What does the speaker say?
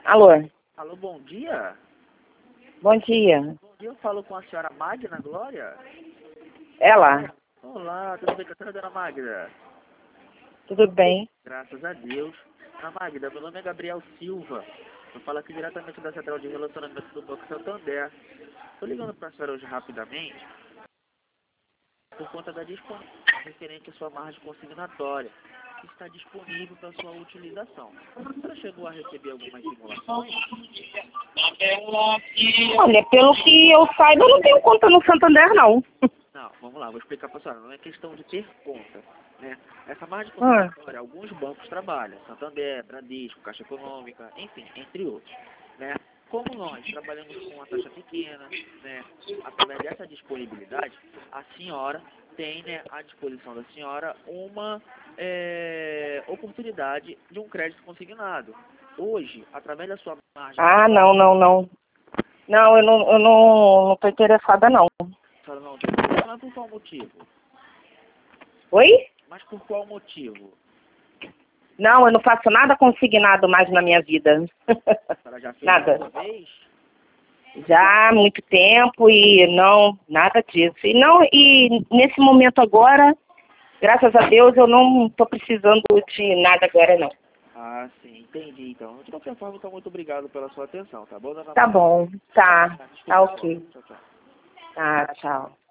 Alô, Alô, bom dia. bom dia. Bom dia, eu falo com a senhora Magna Glória. Ela, Olá, tudo bem com a senhora, dona Magda? tudo bem? Graças a Deus. Dona Magda, meu nome é Gabriel Silva. Eu falo aqui diretamente da Central de Relacionamento do Banco Santander. Estou ligando para a senhora hoje rapidamente por conta da disponibilidade referente à sua margem consignatória, que está disponível para sua utilização. A senhora chegou a receber algumas simulações? Olha, pelo que eu saiba, eu não tenho conta no Santander, não. Não, vamos lá, vou explicar para a senhora. Não é questão de ter conta, né? Essa margem Ah, consignatória, alguns bancos trabalham, Santander, Bradesco, Caixa Econômica, enfim, entre outros, né? Como nós trabalhamos com uma taxa pequena, né? Através dessa disponibilidade, a senhora tem, né, à disposição da senhora uma oportunidade de um crédito consignado. Hoje, através da sua margem, não, não, não. Não, eu não tô interessada, não. a senhora não tem, mas por qual motivo? Oi? Mas por qual motivo? Não, eu não faço nada consignado mais na minha vida. A senhora já fez Nada. alguma vez? Já há muito tempo e não, nada disso. E nesse momento agora, graças a Deus, eu não tô precisando de nada agora, não. Ah, sim, entendi. Então, de qualquer forma, então, muito obrigado pela sua atenção, tá bom, dona Tá Maria? bom, tá Desculpa, ok. tchau, tchau. Tá, tchau.